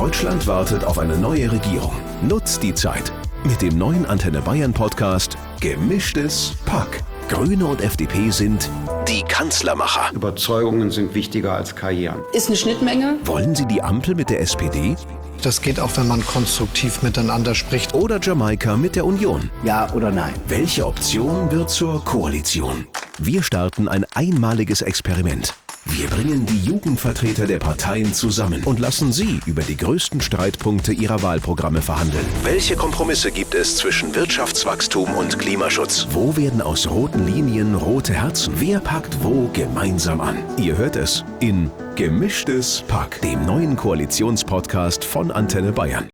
Deutschland wartet auf eine neue Regierung. Nutzt die Zeit. Mit dem neuen Antenne Bayern Podcast Gemischtes Pack. Grüne und FDP sind die Kanzlermacher. Überzeugungen sind wichtiger als Karrieren. Ist eine Schnittmenge. Wollen Sie die Ampel mit der SPD? Das geht auch, wenn man konstruktiv miteinander spricht. Oder Jamaika mit der Union? Ja oder nein? Welche Option wird zur Koalition? Wir starten ein einmaliges Experiment. Wir bringen die Jugendvertreter der Parteien zusammen und lassen sie über die größten Streitpunkte ihrer Wahlprogramme verhandeln. Welche Kompromisse gibt es zwischen Wirtschaftswachstum und Klimaschutz? Wo werden aus roten Linien rote Herzen? Wer packt wo gemeinsam an? Ihr hört es in Gemischtes Pack, dem neuen Koalitionspodcast von Antenne Bayern.